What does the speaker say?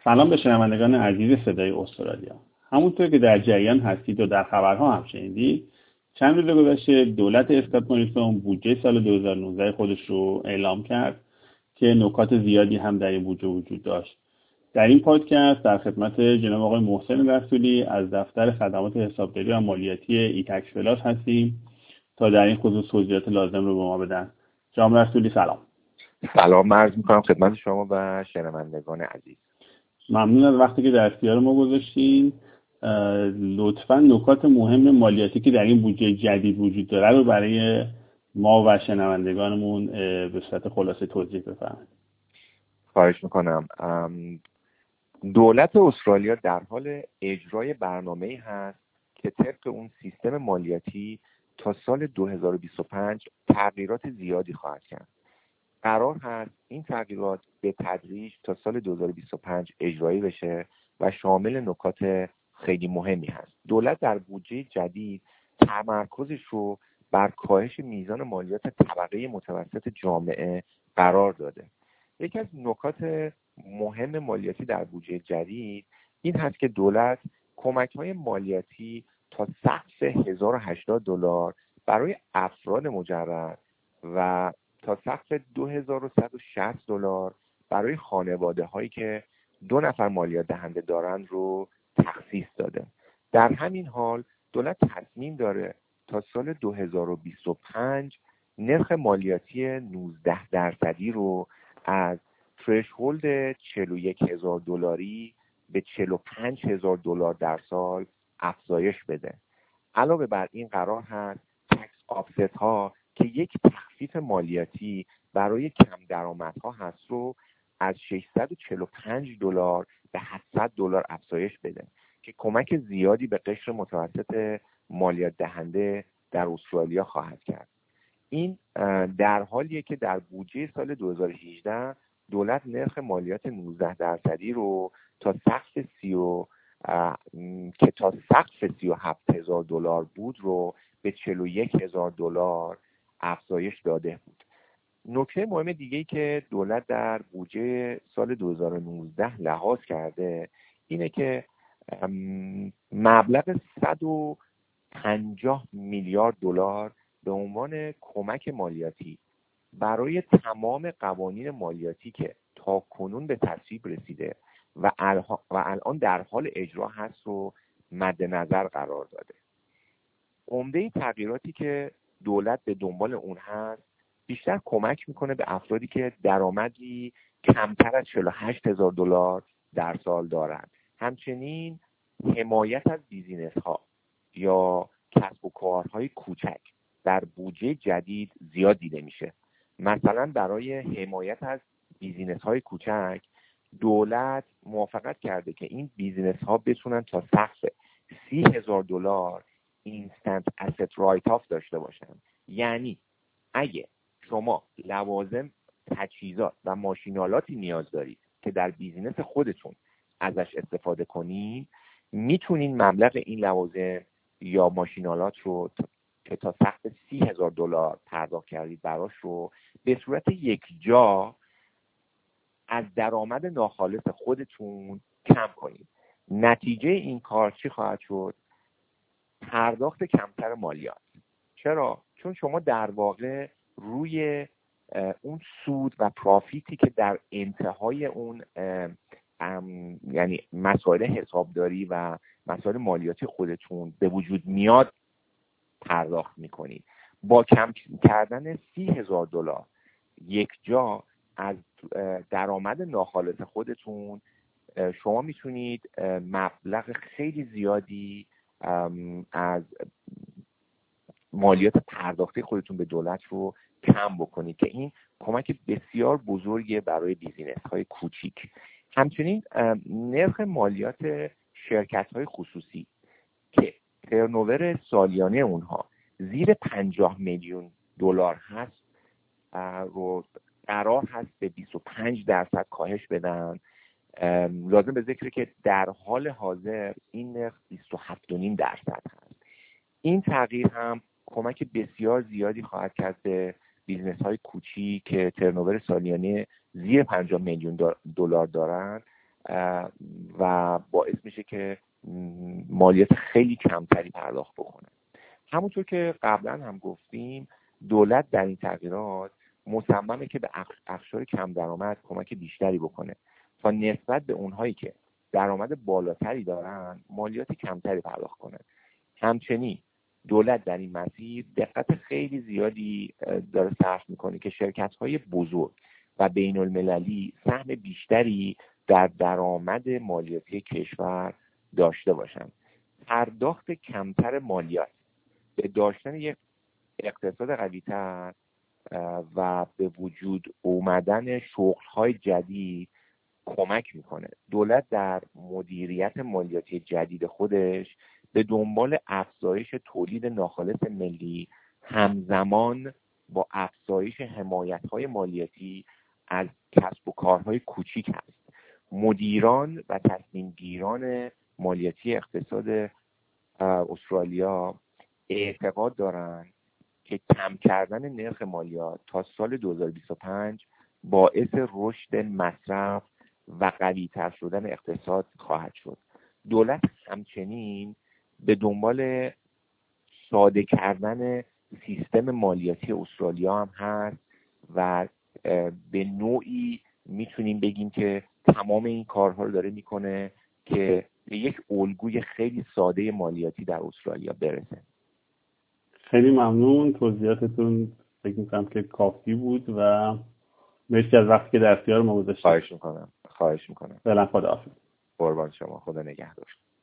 سلام به شنوندگان عزیز صدای استرالیا. همونطور که در جریان هستید و در خبرها هم شنیدید، چند روز گذشته دولت اسکات موریسون بودجه سال 2019 خودش رو اعلام کرد که نکات زیادی هم در این بودجه وجود داشت. در این پادکست در خدمت جناب آقای محسن رسولی از دفتر خدمات حسابداری و مالیاتی ایتکس پلاس هستیم تا در این خصوص توضیحات لازم رو به ما بدن. جناب رسولی سلام. سلام عرض می‌کنم خدمت شما و شنوندگان عزیز. ممنون از وقتی که در اختیار ما گذاشتین. لطفاً نکات مهم مالیاتی که در این بودجه جدید وجود داره رو برای ما و شنوندگانمون به صورت خلاصه توضیح بفرمایید. خواهش میکنم. دولت استرالیا در حال اجرای برنامه‌ای هست که طبق اون سیستم مالیاتی تا سال 2025 تغییرات زیادی خواهد کرد. قرار هست این تغییرات به تدریج تا سال 2025 اجرایی بشه و شامل نکات خیلی مهمی هست. دولت در بودجه جدید تمرکزش رو بر کاهش میزان مالیات طبقه متوسط جامعه قرار داده. یکی از نکات مهم مالیاتی در بودجه جدید این هست که دولت کمک‌های مالیاتی تا سقف $1080 برای افراد مجرد و تا سقف $2160 برای خانواده هایی که 2 نفر مالیات دهنده دارند رو تخصیص داده. در همین حال دولت تصمیم داره تا سال 2025 نرخ مالیاتی 19% رو از ترشهولد $41,000 به $45,000 در سال افزایش بده. علاوه بر این قرار هست تکس آفست ها که یک تخفیف مالیاتی برای کم درآمدها هست رو از $645 به $700 افزایش بده که کمک زیادی به قشر متوسط مالیات دهنده در استرالیا خواهد کرد. این در حالیه که در بودجه سال 2018 دولت نرخ مالیات 19% رو تا سقف که تا سقف $37,000 بود رو به $41,000 افزایش داده بود. نکته مهم دیگه‌ای که دولت در بودجه سال 2019 لحاظ کرده اینه که مبلغ $150 میلیارد به عنوان کمک مالیاتی برای تمام قوانین مالیاتی که تا کنون به تصویب رسیده و الان در حال اجرا هست رو مد نظر قرار داده. عمده تغییراتی که دولت به دنبال اون هست بیشتر کمک میکنه به افرادی که درآمدی کمتر از $48,000 در سال دارند. همچنین حمایت از بیزینس ها یا کسب و کارهای کوچک در بودجه جدید زیاد دیده میشه. مثلا برای حمایت از بیزینس های کوچک دولت موافقت کرده که این بیزینس ها بتونن تا سقف $30,000 اینستنت asset write off داشته باشن. یعنی اگه شما لوازم، تجهیزات و ماشینالاتی نیاز دارید که در بیزینس خودتون ازش استفاده کنید، میتونین مبلغ این لوازم یا ماشینالات رو که تا سقف $30,000 پرداخت کردید براش رو به صورت یک جا از درآمد ناخالص خودتون کم کنید. نتیجه این کار چی خواهد شد؟ پرداخت کمتر مالیات. چرا؟ چون شما در واقع روی اون سود و پرافیتی که در انتهای اون یعنی مسائل حسابداری و مسائل مالیاتی خودتون به وجود میاد پرداخت میکنید. با کم کردن $30,000 یک جا از درآمد ناخالص خودتون شما میتونید مبلغ خیلی زیادی از مالیات پرداختی خودتون به دولت رو کم بکنید که این کمک بسیار بزرگی برای بیزینس های کوچیک. همچنین نرخ مالیات شرکت های خصوصی که ترنوور سالیانه اونها زیر $50 میلیون هست رو قرار هست به 25% کاهش بدن. لازم به ذکره که در حال حاضر این نرخ 27.5% هست. این تغییر هم کمک بسیار زیادی خواهد کرد به بیزنس های کوچیک که ترنوور سالیانه زیر $50 میلیون دارند و باعث میشه که مالیات خیلی کمتری پرداخت بکنه. همونطور که قبلا هم گفتیم دولت در این تغییرات مصممه که به اقشار کم درآمد کمک بیشتری بکنه تا نسبت به اونهایی که درآمد بالاتری دارن مالیات کمتری پرداخت کنه. همچنین دولت در این مسیر دقت خیلی زیادی داره صرف میکنه که شرکت‌های بزرگ و بین المللی سهم بیشتری در درآمد مالیاتی کشور داشته باشند. پرداخت کمتر مالیات به داشتن یک اقتصاد قوی‌تر و به وجود اومدن شغل‌های جدید کمک میکنه. دولت در مدیریت مالیاتی جدید خودش به دنبال افزایش تولید ناخالص ملی همزمان با افزایش حمایت‌های مالیاتی از کسب و کارهای کوچیک هست. مدیران و تصمیم گیران مالیاتی اقتصاد استرالیا اعتقاد دارند که کم کردن نرخ مالیات تا سال 2025 باعث رشد مصرف و قوی‌تر شدن اقتصاد خواهد شد. دولت همچنین به دنبال ساده کردن سیستم مالیاتی استرالیا هم هست و به نوعی میتونیم بگیم که تمام این کارها رو داره میکنه که به یک الگوی خیلی ساده مالیاتی در استرالیا برسه. خیلی ممنون، توضیحاتتون فکر میکنم که کافی بود و مرسی از وقتی که در اختیار ما گذاشتید. خواهش میکنم. فعلا خداحافظ. قربان شما، خدا نگهدار.